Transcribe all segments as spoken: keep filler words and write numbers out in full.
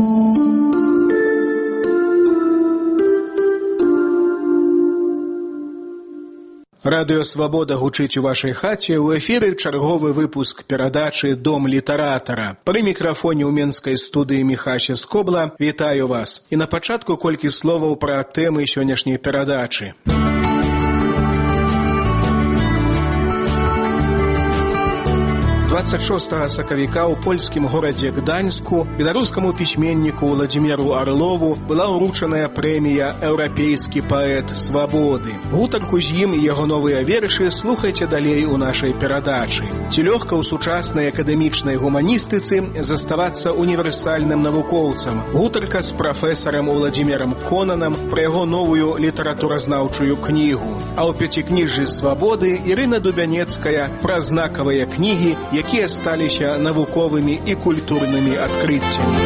Радыё «Свабода» гучыць у вашай хаце. У эфіры чарговы выпуск перадачы «Дом літаратара». Пры мікрафоне ў менскай студыі Міхася Скобла. Вітаю вас. І на пачатку колькі словаў пра тэмы сённяшняй перадачы. двадцать шостага сакавіка ў польскім горадзе Гданьску беларускаму пісьменніку Владзіміру Арлову была ўручаная прэмія «Еўрапейскі паэт свабоды». Гутарку з ім і яго новыя вершы слухайце далей у нашай перадачы. Ці лёгка ў сучаснай акадэмічнай гуманістыцы заставацца універсальным навукоўцам? Гутарка з прафесарам Владзімірам Конанам пра яго новую літаратуразнаўчую кнігу. А ў пяцікніжжы свабоды Ірына Дубянецкая пра знакавыя кнігі, якія сталіся навуковымі і культурнымі адкрыццямі.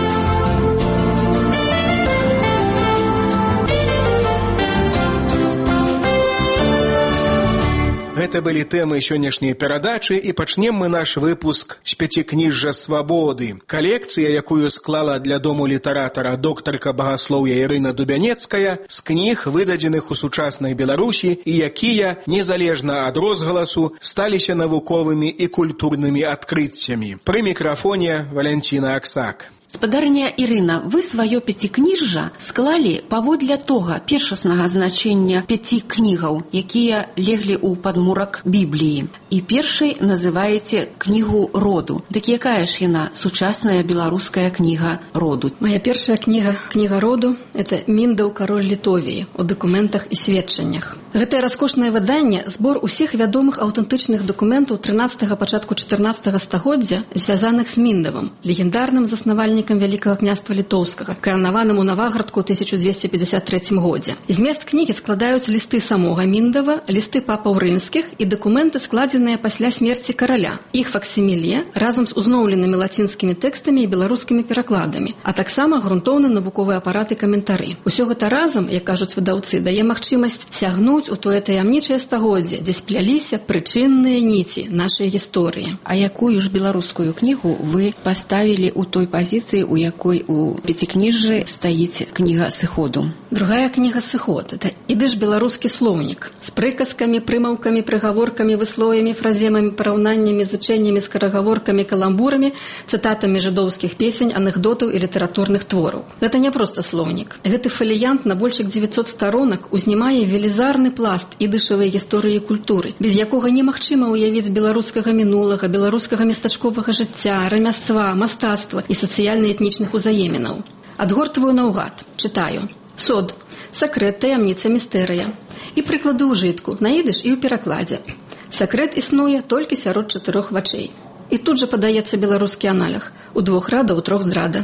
Гэта былі тэмы сённяшняй перадачы, і пачнем мы наш выпуск з пяцікніжжа свабоды. Калекцыя, якую склала для Дому літаратара доктарка багаслоўя Ірына Дубянецкая, з кніг, выдадзеных у сучаснай Беларусі, і якія, незалежна ад розгаласу, сталіся навуковымі і культурнымі адкрыццямі. Пры мікрафоне Валянціна Аксак. Спадарня Ірына, вы сваё пяцікніжжа склалі паводле тога першаснага значэння пяці кнігаў, якія леглі ў падмурак Бібліі. І першай называеце кнігу роду. Дык якая ж яна сучасная беларуская кніга роду? Моя першая кніга, кніга роду, это Міндаў кароль Літовіі у дакументах і сведчаннях. Гэтае раскошнае выданне збор усіх вядомых аўтэнтычных дакументаў трынаццатага пачатку чатырнаццатага стагоддзя, звязаных з Міндавам, легендарным заснавальнікам Вялікага княства Літоўскага, каранаваным у Наваградку ў тысяча дзвесце пятьдесят трэцім годзе. Змест кнігі складаюць лісты самога Міндава, лісты папаў рымскіх і дакументы, складзеныя пасля смерці караля. Іх факсіміле разам з узноўленымі лацінскімі тэкстамі і беларускімі перакладамі, а таксама грунтоўны навуковы апарат і каментары. Усё гэта разам, як кажуць выдаўцы, дае магчымасць сягнуць у тое таямнічае стагоддзе, дзе спляліся прычынныя ніці нашай гісторыі. А якую ж беларускую кнігу вы паставілі ў той пазіцыі, у якой у пяцікніжжы стаіць кніга сыходу? Другая кніга сыход – это ідыш беларускі слоўнік з прыказкамі, прымаўкамі, прыгаворкамі, выслоямі, фраземамі, параўнаннямі, зычэннямі, скарагаворкамі, каламбурамі, цытатамі жыдоўскіх песень, анекдотаў і літаратурных твораў. Гэта не проста слоўнік. Гэты фаліянт на больш як дзевяцьсот старонак узнімае велізарны пласт ідышавай гісторыі і культуры, без якога немагчыма ўявіць беларускага мінулага, беларускага местачковага жыцця, рамяства, мастацтва і сацыяльна-этнічных узаемінаў. Адгортваю наўгад. Чытаю. Сод. Сакрэт, таямніца, містэрыя. І прыклады ўжытку, на ідыш і ў перакладзе. Сакрэт існуе толькі сярод чатырох вачэй. І тут жа падаецца беларускі аналог. У двух рада, у трох здрада.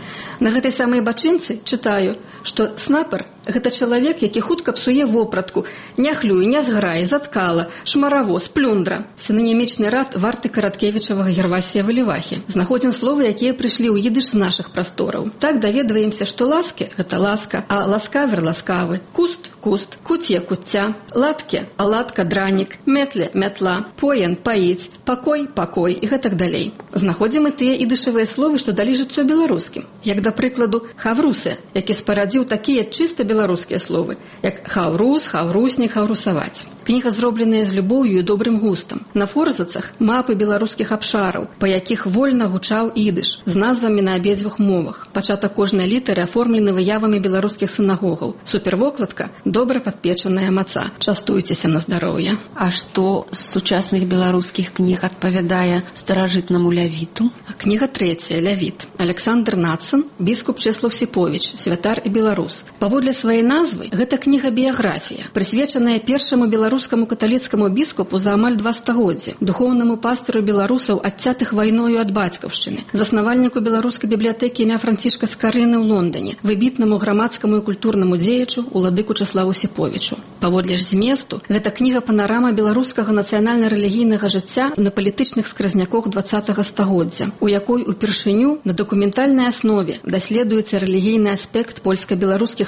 На гэтай самай бачынцы чытаю, што снапер – гэта чалавек, які хутка псуе вопратку, няхлюе, нязграе, заткала, шмаравоз, плюндра. Синонімічны рад варты Караткевічавага Гервасія Валівахі. Знаходзім словы, якія прыйшлі ў ідыш з нашых прастораў. Так даведваемся, што ласкі – гэта ласка, а ласкавер – ласкавы, куст – куст, куцье – куцця, латке – аладка, дранік, метле – мятла, поян – паіць, пакой – пакой і гэтак далей. Знаходзім і тыя ідышавыя словы, што далі жыццё беларускім. Як, да прыкладу, хаврусе, які спарадзіў такія чыста беларускія словы, як хаўрус, хаўруснік, хаўрусаваць. Кніга зробленая з любоўю і добрым густам. На форзацах мапы беларускіх абшараў, па якіх вольна гучаў ідыш, з назвамі на абедзвюх мовах. Пачатак кожнай літары аформлены выявамі беларускіх сінагогаў. Супервокладка – добра падпечаная маца. Частуйцеся на здароўе. А што з сучасных беларускіх кніг адпавядае старажытнаму лявіту? Кніга трэцяя, лявіт. Александр Нацын, біскуп Чэслаў Сіповіч, святар і беларус. Паводле сваёй назвы, гэта кніга-біяграфія, прысвечаная першаму беларускаму каталіцкаму біскупу за амаль два стагоддзі, духоўнаму пастыру беларусаў, адцятых вайною ад бацькаўшчыны, заснавальніку беларускай бібліятэкі імя Францішка Скарыны ў Лондоне, выбітнаму грамадскаму і культурнаму дзеячу уладыку Чэславу Сіповічу. Паводле ж зместу, гэта кніга-панарама беларускага нацыянальна-рэлігійнага жыцця на палітычных скразняках дваццатага стагоддзя, у якой упершыню на дакументальнай аснове даследуецца рэлігійны аспект польска-беларускіх напружаных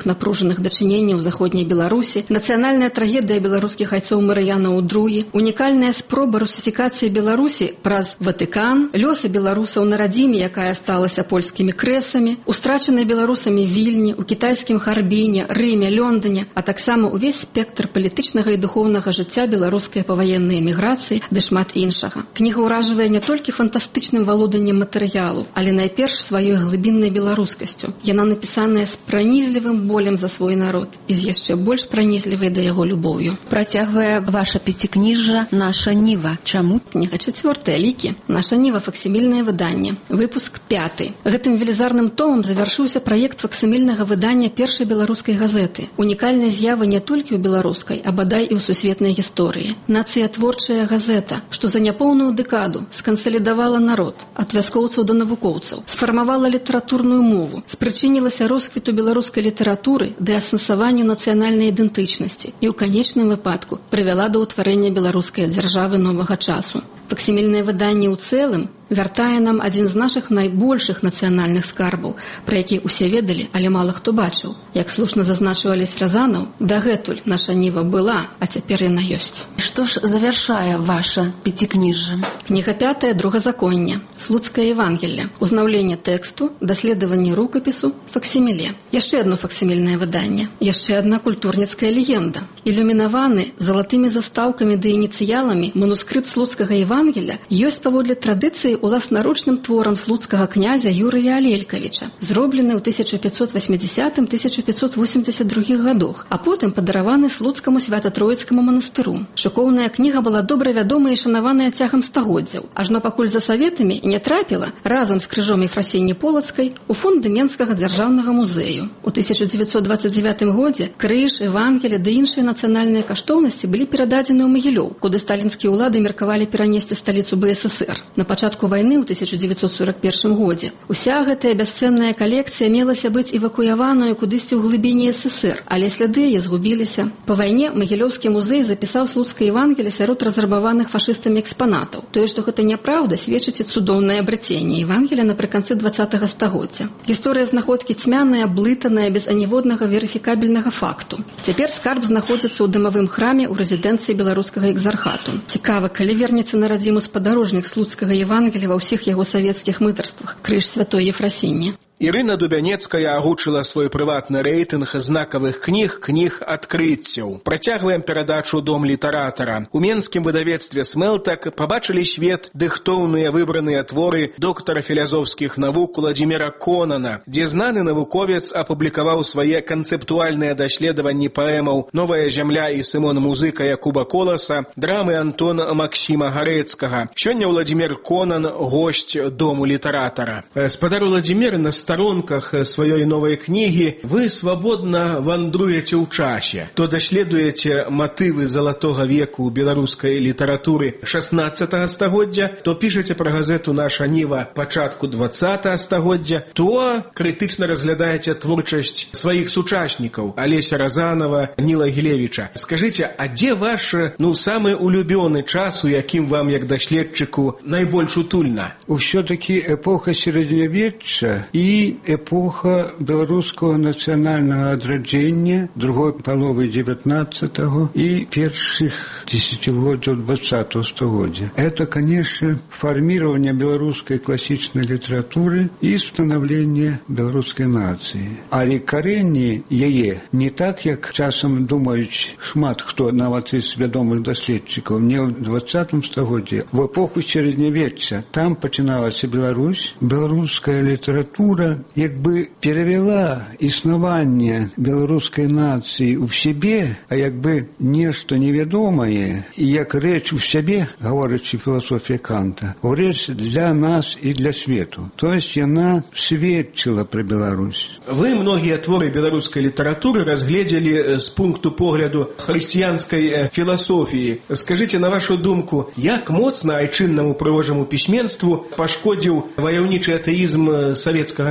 злочынных дачыненняў у заходняй Беларусі, нацыянальная трагедыя беларускіх айцоў Марыяна Удруі, унікальная спроба русіфікацыі Беларусі праз Ватыкан, лёсы беларусаў на радзіме, якая сталася польскімі крэсамі, устрачаныя беларусамі Вільні, у кітайскім Харбіне, Рыме, Лондоне, а таксама увесь спектр палітычнага і духоўнага жыцця беларускай паваеннай эміграцыі ды шмат іншага. Кніга ўражвае не толькі фантастычным валоданнем матэрыялу, але найперш сваёй глыбіннай беларускасцю. Яна напісаная з пранізлівым болем за свой народ і з яшчэ больш пранізлівай да яго любоўю. Працягвае ваша пяцікніжжа «Наша Ніва». Чаму? Кніга чацвёртая, лікі. «Наша Ніва» факсімільнае выданне. Выпуск пяты. Гэтым велізарным томам завяршыўся праект факсімільнага выдання першай беларускай газеты. Унікальная з'ява не толькі ў беларускай, а бадай і ў сусветнай гісторыі. Нацыятворчая газета, што за няпоўную дэкаду скансалідавала народ, ад вяскоўцаў да навукоўцаў, сфармавала літаратурную мову, спрычынілася росквіту беларускай літаратуры ды асэнсаванню нацыянальнай ідэнтычнасці і ў канечным выпадку прывяла да ўтварэння беларускай дзяржавы новага часу. Факсімільнае выданне ў цэлым вяртае нам адзін з нашых найбольшых нацыянальных скарбаў, пра які ўсе ведалі, але мала хто бачыў. Як слушна зазначыў Алесь Разанаў, дагэтуль наша Ніва была, а цяпер яна ёсць. Што ж завяршае ваша пяцікніжжа? Кніга пятая, другазаконне, Слуцкае Евангелле, узнаўленне тэксту, даследаванне рукапісу, факсіміле. Яшчэ адно факсімільнае выданне, яшчэ адна культурніцкая легенда. Ілюмінаваны залатымі застаўкамі ды ініцыяламі манускрыпт Слуцкага Евангелля ёсць паводле традыцыі уласнаручным творам слуцкага князя Юрыя Алелькавіча, зроблены ў тысяча пятьсот восьмидесятым — тысяча пятьсот восемьдесят других годах, а потым падараваны слуцкаму свята-троіцкаму манастыру. Шыкоўная кніга была добра вядомая і шанаваная цягам стагоддзяў, ажно пакуль за саветамі не трапіла разам з крыжом Ефрасіні Полацкай у фонд Менскага дзяржаўнага музею. У тысяча девятьсот двадцать девятым годзе крыж, Евангелле ды іншыя нацыянальныя каштоўнасці былі перададзены ў Магілёў, куды сталінскія ўлады меркавалі перанесці сталіцу бэ эс эс эр. На пачатку вайны ў тысяча девятьсот сорок первым годзе уся гэтая бясцэнная калекцыя мелася быць эвакуяваную кудысьці ў глыбіні эс эс эр, але сляды яе згубіліся. Па вайне Магілёўскі музей запісаў Слуцкае Евангелле сярод разрабаваных фашыстамі экспанатаў. Тое, што гэта няпраўда, сведчыць і цудоўнае абрыценне Евангелля напрыканцы двадцатага стагоддзя. Гісторыя знаходкі цьмяная, блытаная, без аніводнага верыфікабельнага факту. Цяпер скарб знаходзіцца ў дымавым храме ў рэзідэнцыі беларускага экзархату. Цікава, калі вернецца на радзіму спадарожнік Слуцкага Евангелля ва ўсіх яго савецкіх мытарствах, крыж святой Ефрасіні. Ірына Дубянецкая агучыла свой прыватны рэйтынг знакавых кніг, кніг адкрыццяў. Працягваем перадачу «Дом літаратара». У менскім выдавецтве «Смэлтак» пабачылі свет дыхтоўныя выбраныя творы доктара філазофскіх навук Уладзіміра Конана, дзе знаны навуковец апублікаваў свае канцэптуальныя даследаванні паэмаў «Новая зямля» і «Сымон Музыка» Якуба Коласа, драмы Антона Максіма Гарэцкага. Сёння Уладзімір Конан – госць «Дому літаратара». Спадар Уладзімір, на старонках сваёй новай кнігі вы свабодна вандруеце ў часе. То даследуеце матывы залатога веку беларускай літаратуры шаснаццатага стагоддзя, то пішаце пра газету «Наша Ніва» пачатку двадцатага стагоддзя, то крытычна разглядаеце творчасць сваіх сучаснікаў Алеся Разанова, Ніла Гілевіча. Скажыце, а дзе ваш, ну, самы улюбёны час, у якім вам, як даследчыку, найбольш утульна? Усё-таки эпоха сярэднявечча і эпоха беларускага нацыянальнага адраджэння другой паловы девятнадцатого и першых десятилетий двадцатого стагоддзя. Это, конечно, формирование белорусской классической литературы и становление белорусской нации. Але коренні яе не так, як часам думаюць шмат хто, нават из вядомых даследчыкаў, не в двадцатым стагоддзі. В эпоху сярэднявечча там пачыналася Беларусь, беларуская литература як бы перавяла існаванне беларускай нацыі ў сябе, а як бы нешта невядомае, і як рэч у сябе, гаворачы філасофія Канта, у рэч для нас і для свету. То есть яна сведчыла пра Беларусь. Вы многія творы беларускай літаратуры разгледзелі з пункту погляду хрысціянскай філасофіі. Скажыце, на вашу думку, як моцна айчыннаму прыгожаму пісьменству пашкодзіў ваяўнічы атэізм савецкага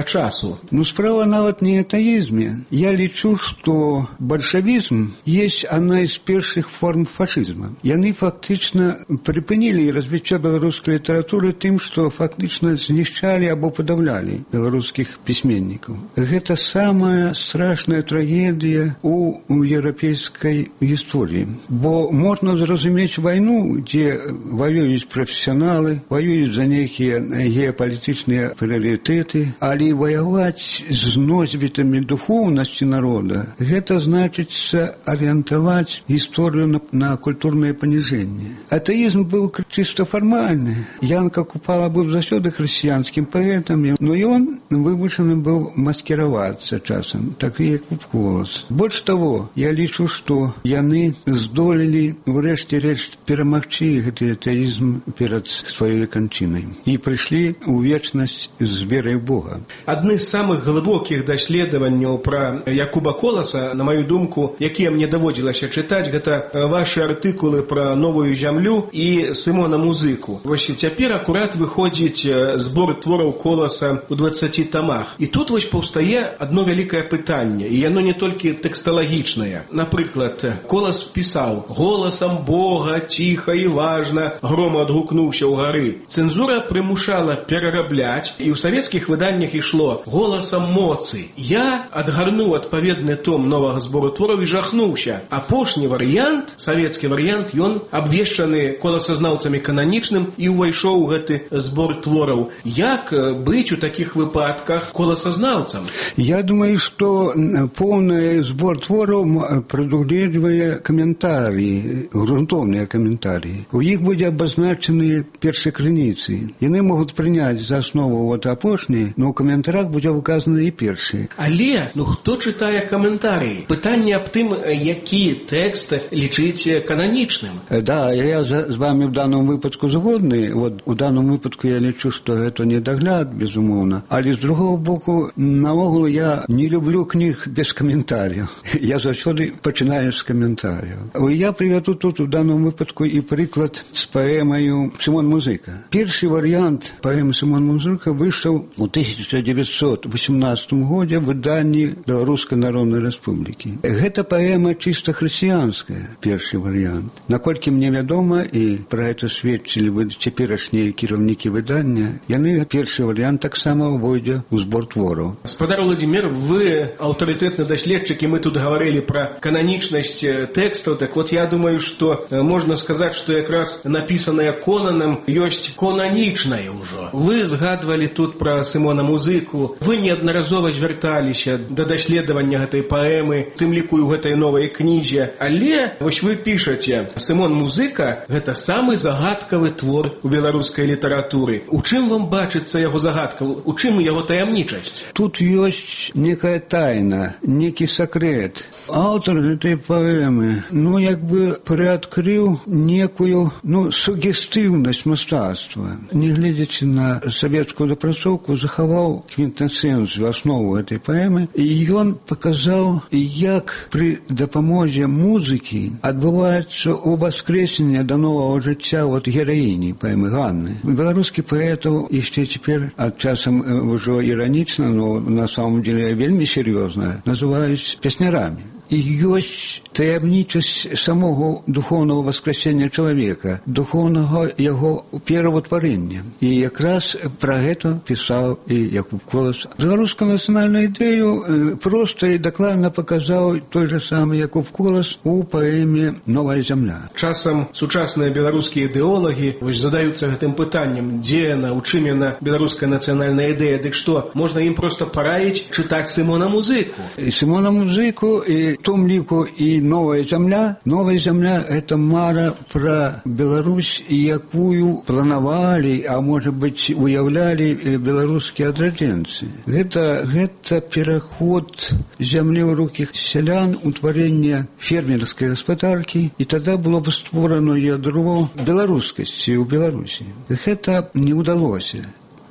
часу? Ну, справа нават не атеизме. Я лічу, што бальшавізм есть одна из першых форм фашизма. Яны фактично припынили развитие белорусской литературы тем, что фактично знищали або подавляли белорусских письменников. Это самая страшная трагедия у, у европейской истории. Бо можно зразуметь войну, где воюют профессионалы, воюют за некие геополитичные приоритеты, але воевать с носьбитами духовности народа, это значит ориентовать историю на, на культурное понижение. Атеизм был чисто формальный. Янка Купала был засёды христианским поэтом, но и он вымушаны был маскироваться часом, так и Купколас. Больше того, я лічу, что яны здолели врэшце рэшт перамагчы гэты атеизм перед своей кончиной и пришли в вечность с верой в Бога. Одни из самых глубоких даследаванняў про Якуба Коласа, на мою думку, якія мне даводзілася чытаць, гэта ваши артыкулы про новую зямлю и Сымона Музыку. Вось цяпер акурат выходзіць збор твораў Коласа у двадцати томах. И тут вось паўстае одно вялікае пытанне, и яно не толькі тэксталагічнае. Напрыклад, Колас пісаў: «Голосом Бога тихо и важно гром адгукнуўся ў гары». Цэнзура прымушала перарабляць, и ў савецкіх выданнях ішло «Голосом моцы». Я адгарнуў адпаведны том новага збору твораў і жахнуўся. Апошні варыянт, савецкі варыянт, ён абвешчаны коласазнаўцамі кананічным і ўвайшоў у гэты збор твораў. Як быць у такіх выпадках коласазнаўцам? Я думаю, что полный сбор творов предугледживает комментарии, грунтовные комментарии. У них будут обозначены першекрыніцы. Яны могут принять за основу вот апошние, но в комментариях будут указаны и першие. Але, ну хто читає коментарі? Питання об тим, які текст лічить канонічним. Да, я з вами в даному випадку згодний. Вот у даному випадку я лічу, що це недогляд, безумовно. Але з другого боку, наогул я не люблю книг без коментарів. Я завжди починаю з коментарів. Я приведу тут у даному випадку і приклад з поемою «Симон Музика». Перший варіант поеми «Симон Музика» вийшов у тысяча девятьсот восемнадцатом году в виданні Белорусской Народной Республики. Гэта поэма чисто христианская, перший вариант. Наколькі мне вядома, и про это сведчили цяперашнія кіраўнікі выдання, яны першы вариант таксама войдзе у збор твораў. Спадар Владимир, вы авторитетный доследчик, и мы тут говорили про каноничность текстов. Так вот, я думаю, что можно сказать, что как раз написанное Конаном есть каноничное уже. Вы згадывали тут про Сымона Музыку, вы неодноразово звярталіся до доследования этой поэмы, тым ліку ў гэтай новой кнізе. Але вось вы пишете, Сымон Музыка – это самый загадкавы твор у беларускай літаратуры. У чым вам бачыцца яго загадка? У чым яго таямнічасць? Тут есть некая тайна, некий секрет. Автор этой поэмы, ну, як бы приоткрыл некую, ну, сугестивность мастацтва. Не глядячи на советскую допрацоўку, захаваў квінтэсенцыю, основу этой поэмы, и он показал, як при дапамозе музыки адбываецца уваскресение до нового жыцця вот героини поэмы Ганны. Белорусских поэтов еще теперь, от часом уже иронично, но на самом деле вельми серьезно, называют песнярами. И есть таямнічасць самого духовного воскресения человека, духовного его перавотварення. И якраз про это писал и Якуб Колас. Белорусскую национальную идею просто и докладно показал той же самый Якуб Колас у поэме «Новая земля». Часом сучасныя беларускія ідэолаги задаются гэтым пытаннем, где она, у чым яна беларуская национальная идея, дык что, можно им просто пораить читать Сымона Музыку. И Сымона Музыку, и в том лику и «Новая земля». «Новая земля» – это мара про Беларусь, якую планавалі, а может быть уяўлялі беларускія адраджэнцы. Гэта, гэта пераход зямлі ў рукі сялян, утварэнне фермерскай гаспадаркі, і тогда было бы створано ядро беларускасці ў Беларусі. Гэта не ўдалося.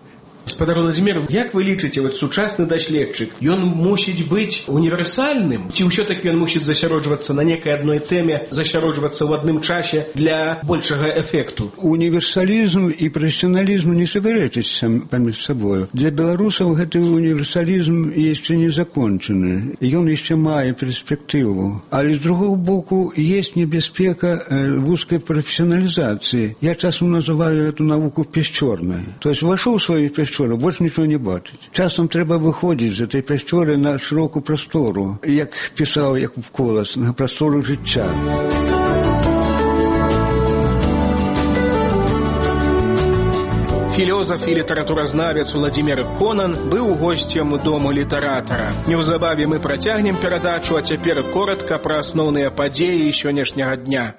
Гаспадар Владзімір, як вы лічыце, вот сучасны даследчык, ён мусіць быць універсальным? Ці ўсё-таки ён мусіць засяроджвацца на некай адной тэме, засяроджвацца ў адным часе для большага эфекту? Універсалізм і прафесіяналізм не супярэчаць паміж сабою. Для беларусаў гэты універсалізм яшчэ не закончаны. Ён яшчэ мае перспектыву. Але з другого боку, есть небяспека вузкай прафесіяналізацыі. Я часам называю эту навуку пясчорнай. То есть вошел в свою пясчору, больше ничего не бачить. Часом треба выходить из этой пясчоры на широкую простору, як писал Якуб Колас, на простору життя. Філёзаф і літаратуразнавец Уладзімір Конан быў госцем дому літаратара. Неўзабаве мы працягнем перадачу, а цяпер коротка пра асноўныя падзеі сённяшняга дня.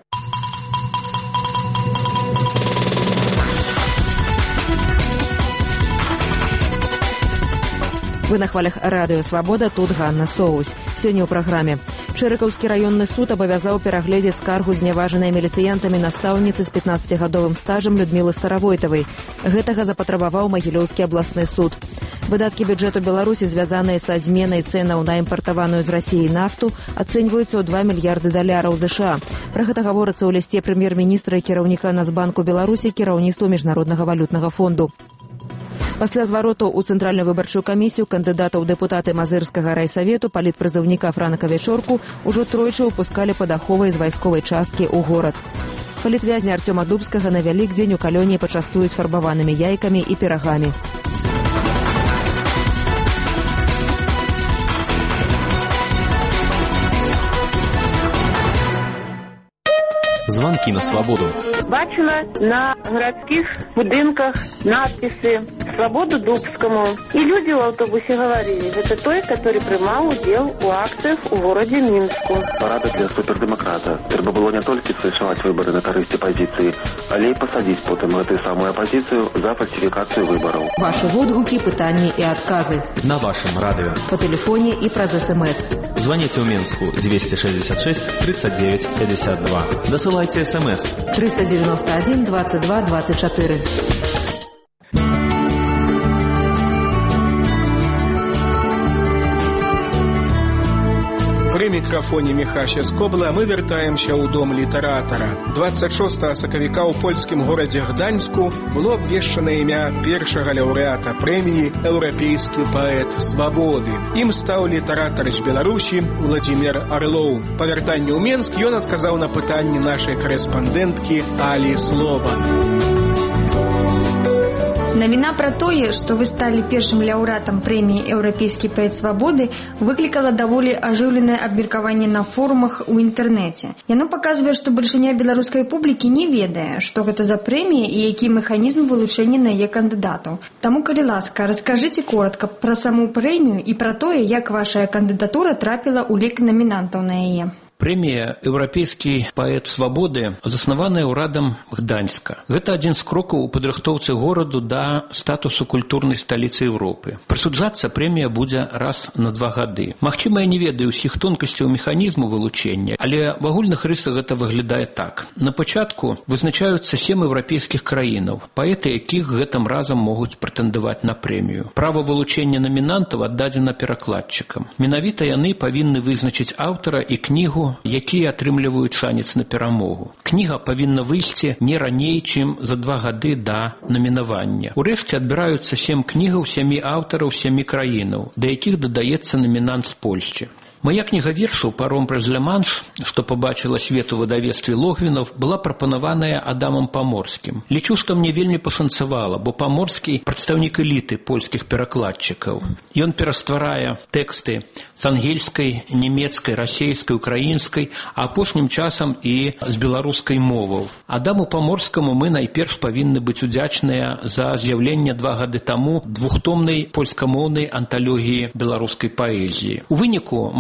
Вы на хвалях радыё «Свабода», тут Ганна Соусь. Сёння ў праграме. Чэрыкаўскі раённы суд абавязаў перагледзець скаргу зняважанай міліцыянтамі настаўніцы з пятнаццацігадовым стажам Людмілы Старавойтавай. Гэтага запатрабаваў Магілёўскі абласны суд. Выдаткі бюджэту Беларусі, звязаныя са зменай цэнаў на імпартаваную з Расіі нафту, ацэньваюцца ў два мільярды даляраў ЗША. Пра гэта гаворыцца ў лісце прэм'ер-міністра і кіраўніка Нацбанку Беларусі кіраўніцтву Міжнароднага валютнага фонду. Пасля звароту ў Цэнтральную выбарчую камісію кандыдатаў дэпутаты Мазырскага райсавету палітпрызыўніка Франка Вечорку ўжо тройчы выпускалі пад аховай з вайсковай часткі ў горад. Палітвязня Артёма Дубскага на Вялікдзень у калоніі пачастуюць фарбаванымі яйкамі і пірагамі. Звонки на свободу. Бачила на городских будинках надписи «Свободу Дубскому». И люди в автобусе говорили, это той, который принимал удел у акциях в городе Минску. Парада для супердемократа. Треба было не только совершать выборы на корысти позиции, але и посадить потом эту самую оппозицию за фальсификацию выборов. Ваши водгуки, пытания и отказы. На вашем радио. По телефоне и про СМС. Звоните в Минску двести шестьдесят шесть тридцать девять пятьдесят два. Досылайте СМС. триста девяносто один двадцать два двадцать четыре. При мікрафоне Міхася Скобла мы вяртаемся ў дом літаратара. двадцать шостага сакавіка ў польскім горадзе Гданьску было абвешчана імя першага лаўрэата прэміі «Еўрапейскі паэт свабоды». Ім стаў літаратар з Беларусі Уладзімір Арлоў. Па вяртанні ў Менск ён адказаў на пытанні нашай корэспандэнткі Алі Слоба. Навіна пра тое, што вы сталі першым лаўрэатам прэміі «Еўрапейскі паэт свабоды» выклікала даволі ажыўленае абмеркаванне на форумах у інтэрнэце. Яно паказвае, што бальшыня беларускай публікі не ведае, што гэта за прэмія і які механізм вылучэння на яе кандыдатаў. Таму, калі ласка, раскажыце коротка пра саму прэмію і пра тое, як ваша кандыдатура трапіла ў лік намінантаў на яе. Прэмія «Еўрапейскі паэт свабоды» заснаваная ўрадам Гданьска. Гэта адзін з крокаў у падрыхтоўцы гораду да статусу культурнай сталіцы Еўропы. Прысуджацца прэмія будзе раз на два гады. Магчыма, я не ведаю ўсіх тонкасцяў механізму вылучэння, але в агульных рысах гэта выглядае так. На пачатку вызначаюцца сем еўрапейскіх краінаў, паэты якіх гэтым разам могуць прэтэндаваць на прэмію. Права вылучэння намінантаў аддадзена перакладчыкам. Менавіта яны павінны вызначыць аўтара і кнігу, якія атрымліваюць шанец на перамогу. Кніга павінна выйсці не раней, чым за два гады да намінавання. Урэшце адбіраюцца сем кнігаў сямі аўтараў сямі краінаў, да якіх дадаецца намінант з Польшчы. Мая кніга вершаў «Паром праз Ля-Манш», што пабачыла свет у выдавецтве Логвінов, была прапанаваная Адамам Паморскім. Лічу, што мне вельмі пашанцавала, бо Паморскі прадстаўнік эліты польскіх перакладчыкаў. Ён перастварае тэксты з ангельскай, нямецкай, расейскай, украінскай, а апошнім часам і з беларускай моваў. Адаму Паморскаму мы найперш павінны быць удзячныя за з'яўленне два гады таму двухтомнай польскамоўнай анталогіі беларускай паэзіі. У выніку, мая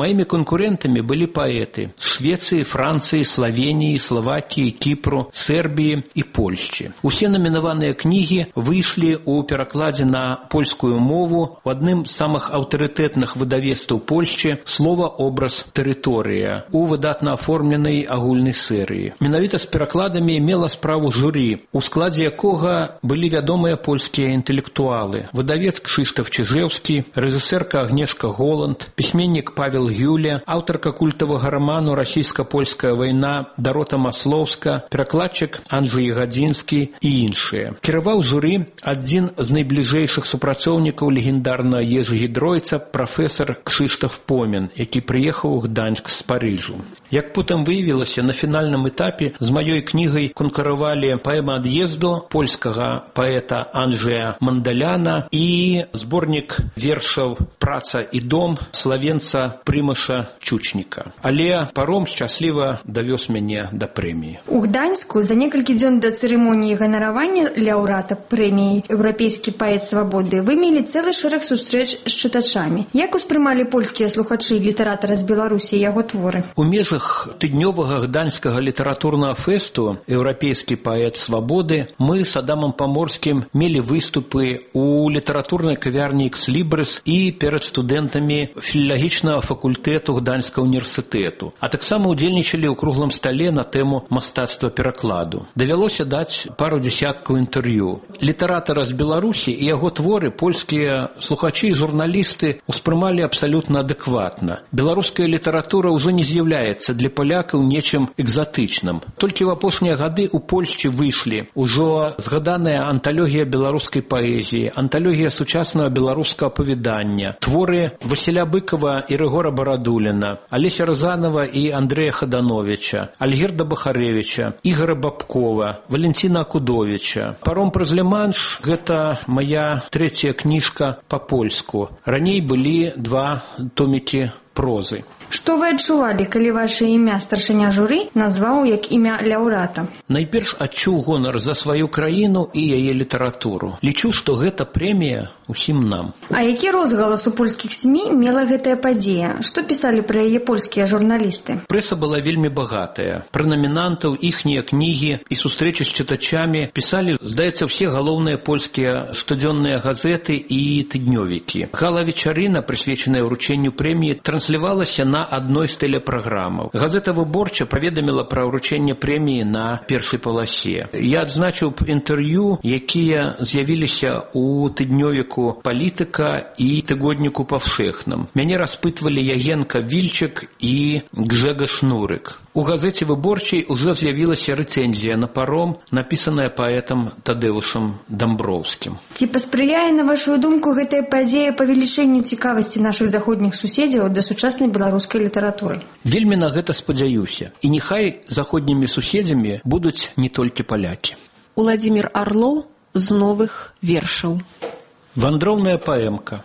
Моими конкурентами были поэты Швеции, Франции, Словении, Словакии, Кипру, Сербии и Польши. Усе номинованные книги вышли у перакладзе на польскую мову в одном из самых авторитетных выдавецтваў Польши «Слово, образ, территория» у выдатно оформленной агульной серии. Менавіта с перакладами имела справу жюри, у складзе якога были вядомыя польские интеллектуалы. Выдавец Кшыштаф Чижевский, режиссерка Агнешка Голланд, письменник Павел Гюля, авторка культового роману «Российско-польская война» Дорота Масловска, перакладчик Анджей Ягодзінскі и іншыя. Кіраваў жюри один из наиближайших супрацоўнікаў легендарного Ежи Гідройца, профессор Кшыштаф Помин, які приехал у Гданьск с Парижу. Як потом выявилось, на финальном этапе с моей книгой конкурировали поэма «Отъезду» польского поэта Анджея Мандаляна и сборник вершаў «Праца и дом» словенца Прымаша Чучніка. Але паром счастливо довез меня до премии. У Гданьску за некалькі дзён до церемонии ганаравання лаўрэата прэміі «Еўрапейскі паэт свабоды» вы мелі цэлы шэраг сустрэч з чытачамі. Як успрымалі польскія слухачы літаратара з Беларусі яго творы? У межах тыднёвага гданьскага літаратурнага фэсту «Еўрапейскі паэт свабоды» мы с Адамом Поморским мелі выступы у літаратурнай кавярні «Экслібрыс» і перад студэнтамі філалагічнага факультэту Гданьскага універсітэту, а таксама удзельнічалі ў круглым стале на тэму мастацтва перакладу. Давялося даць пару десяткаў інтэрв'ю. Літаратара з Беларусі і яго творы польскія слухачы і журналісты успрымалі абсалютна адэкватна. Беларуская літаратура ўжо не з'яўляецца для палякаў нечым экзатычным. Толькі в апошнія гады у Польшчы выйшлі ўжо згаданая анталогія беларускай паэзіі, анталогія сучаснага беларускага апавядання, творы Васіля Быкова і Рыгора Барадуліна, Алеся Рязанова і Андрэя Хадановича, Альгерда Бахарэвіча, Ігора Бабкова, Валентина Акудовича. «Паром праз Ле-Манш» – гэта моя третья книжка по-польску. Раней былі два томікі прозы. Што вы адчувалі, калі ваше імя старшыня журы назваў як імя лаўрэата? Найперш адчуў гонар за сваю краіну і яе літаратуру. Лічу, што гэта прэмія усім нам. А які розгалас у польскіх СМІ мела гэтая падзея? Што пісалі пра яе польскія журналісты? Прэса была вельмі багатая. Пра намінантаў, іхнія кнігі і сустрэчы з чытачамі пісалі, здаецца, все галоўныя польскія штодзённыя газеты і тыднёвікі. Гала-вечарына, прысвечаная ўручэнню прэміі, транслявалася на адной з тэлепраграмаў. Газета «Выборча» паведаміла пра ўручэнне прэміі на першай паласе. Я адзначыў б інтэрв'ю, якія з'явіліся ў тыднёвіку «Палітыка» і тыгодніку «Павшэхным». Мяне распытвалі Ягенка Вільчык і Гжэга Шнурык. У газеце «Выборчай» ужо з'явілася рэцэнзія на паром, напісаная паэтам Тадэушам Дамброўскім. Ці паспрыяе, на вашу думку, гэтая падзея павелічэнню цікавасці нашых заходніх суседзяў да сучаснай беларускай літаратуры? Вельмі на гэта спадзяюся. І няхай заходнімі суседзямі будуць не толькі палякі. Уладзімір Арлоў з новых вершаў. Вандроўная паэмка.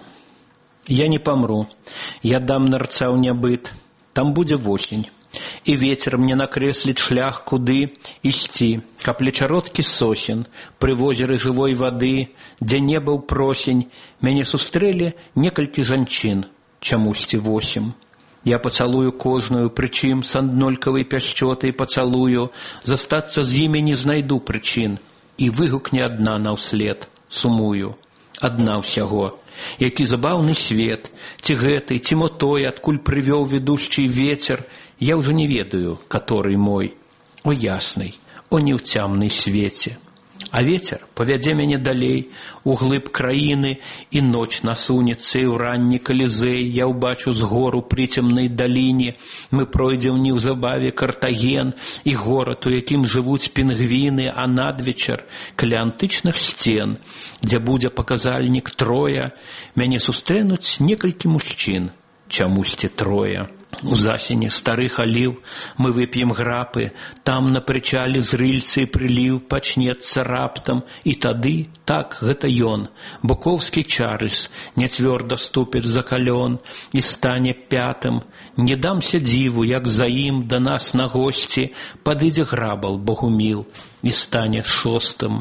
Я не памру, я дам нарца ў нябыт, там будзе восень. І ветер мне накрэсліць шлях, куды ісці, каб плечародкі сосен, пры возеры жывой вады, дзе не быў просень, мяне сустрэлі некалькі жанчын, чамусьці восем. Я пацалую кожную, прычым с аднолькавай пяшчотай пацалую, застацца з імі не знайду прычын, і выгукне адна наўслед, сумую, адна ўсяго. Які забаўны свет, ці гэты, ці мо той, адкуль прывёў ведушчы ветер, я ўжо не ведаю, каторы мой. О ясный, о неўцямнай свеце. А ветер павядзе мяне далей у глыб краіны, і ноч насунецца, і ў ранні калізей я ўбачу з гору прыцемнай даліне. Мы пройдзем неўзабаве Картаген і горад, у якім жывуць пінгвіны, а надвечар каля антычных сцен, дзе будзе паказальнік Троя, мяне сустрэнуць некалькі мужчын, чамусьці трое. У засені старых аліў мы вып'ем грапы, там на прычале з рыльцы прыліў пачнецца раптам, і тады, так, гэта ён, Буковскі Чарльз, няцвёрда ступіць за калён і стане пятым. Не дамся дзіву, як за ім да нас на госці падыдзе грабал Богуміл і стане шостым.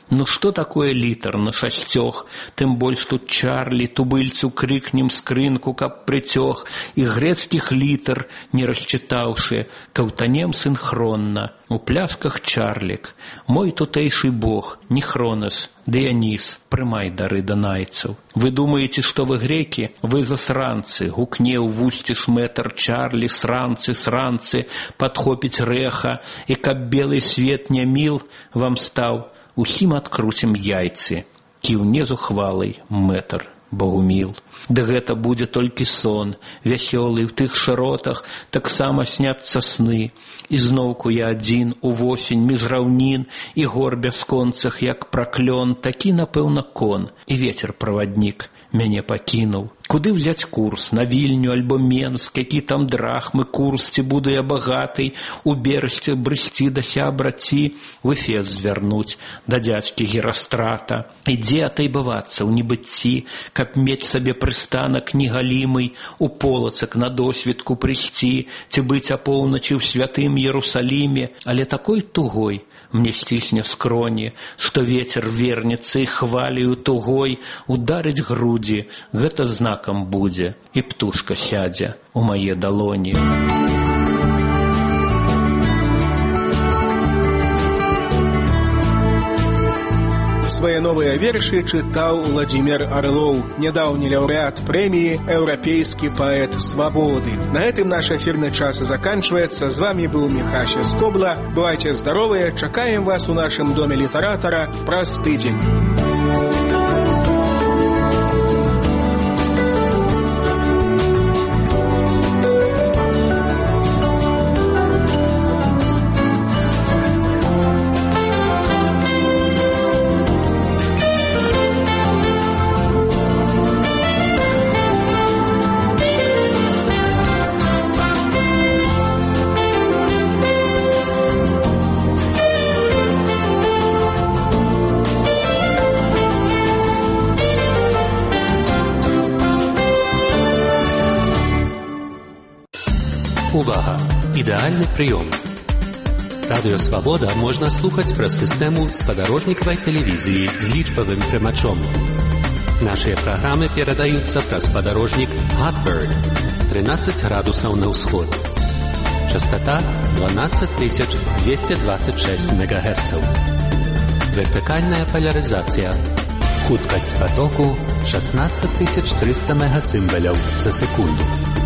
Ну што такое літр на шасцёг? Тым больш тут Чарлі, тубыльцу крыкнем скрынку, каб прыцёг, і грэцкіх літр, не расчытаўшы, каўтанем синхронна. У пляшках Чарлік, мой тутэйшы бог, Ніхронас, Дыяніс, прымай дары данайцаў. Вы думаеце, што вы грекі? Вы засранцы, гукне ў вусці шмэтр Чарлі, сранцы, сранцы, падхопіць рэха, і каб белы свет не міл вам стаў, усім адкруцім яйцы, кіўне зухвалай мэтр Богуміл. Ды гэта будзе толькі сон, вясёлы ў тых шыротах таксама сняцца сны. І зноўку я адзін увосень між раўнін і гор бясконцых, як праклён, такі, напэўна, кон, і вецер праваднік мяне пакінуў. Куды взять курс? На Вільню альбо Менск? Які там драхмы курс? Ці буду я багатый? У Берсці брысці да сябра, ці в Эфес звярнуць да дзядзькі Герастрата? І дзе атайбавацца ў небыцці, каб мець сабе прыстанак негалімый, у Полацак на досвідку прыйсці, ці быць апоўначы ў святым Ерусаліме, але такой тугой мне сцісне скроні, што вецер вернецца і хвалію тугой ударыць грудзі, гэта знакам будзе, і птушка сядзе у мае далоні. Свае новыя вершы чытаў Уладзімір Арлоў, нядаўні лаўрэат прэміі «Еўрапейскі паэт свабоды». На гэтым наш эфірны час заканчваецца. З вамі быў Міхася Скобла. Бывайце здаровыя, чакаем вас у нашым доме літаратара праз тыдзень. Увага! Ідэальны прыём. Радыё Свабода можна слухаць праз сістэму спадарожнікавай тэлевізіі з лічбавым прымачом. Нашыя праграмы перадаюцца праз спадарожнік Hotbird тринадцать градусаў на ўсход. Частота дванадцать тысяч двести двадцать шесть мегагерцаў. Вертыкальная полярызацыя. Хуткасць потоку шестнадцать тысяч триста мегасімбаляў за секунду.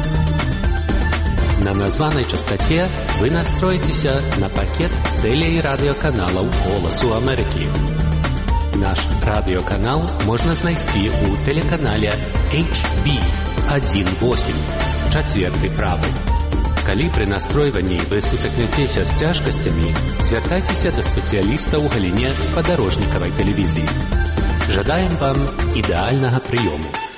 На названай частоце вы настроіцеся на пакет тэле- і радыёканалаў «Голасу Амерыкі». Наш радыёканал можна знайсці ў тэлеканале эйч би один восемь, чацверты правы. Калі пры настройванні вы сутыкнецеся з цяжкасцямі, звяртайцеся да спецыяліста ў галіне спадарожнікавай тэлевізіі. Жадаем вам ідэальнага прыёму.